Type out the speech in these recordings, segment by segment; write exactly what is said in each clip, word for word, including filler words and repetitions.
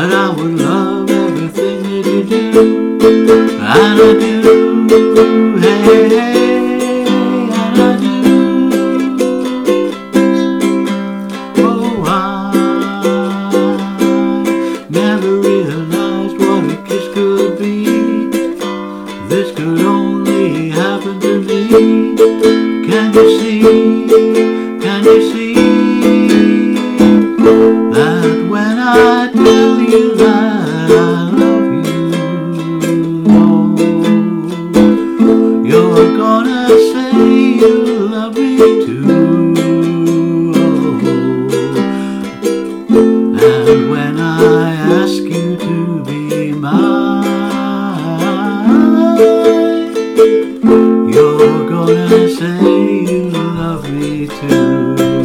that I would love everything that you do, and I do, hey, hey, and I do. Oh, I never realized what a kiss could be. This could only happen to me. Can you see, can you see that when I tell you that I love you, oh, you're gonna say you love me too, oh, and when I ask you to be mine, you're gonna say you love me too.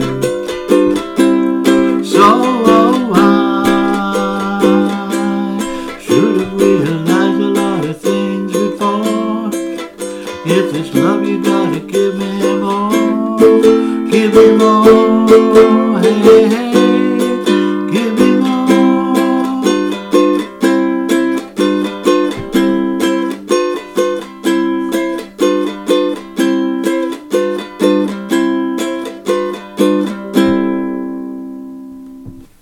So oh, I should have realized a lot of things before. If it's love, you gotta give me more, give me more, hey, hey.